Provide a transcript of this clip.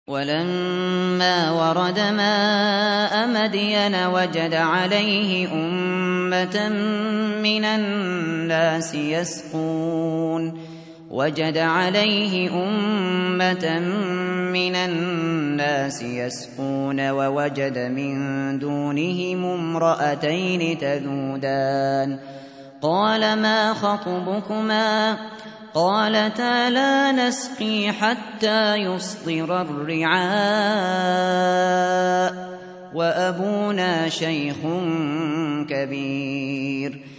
ولما ورد ماء مدين وجد عليه أمة من الناس يسقون ووجد من دونهم امرأتين تذودان قال ما خطبكما قالتا لا نسقي حتى يصدر الرعاء وأبونا شيخ كبير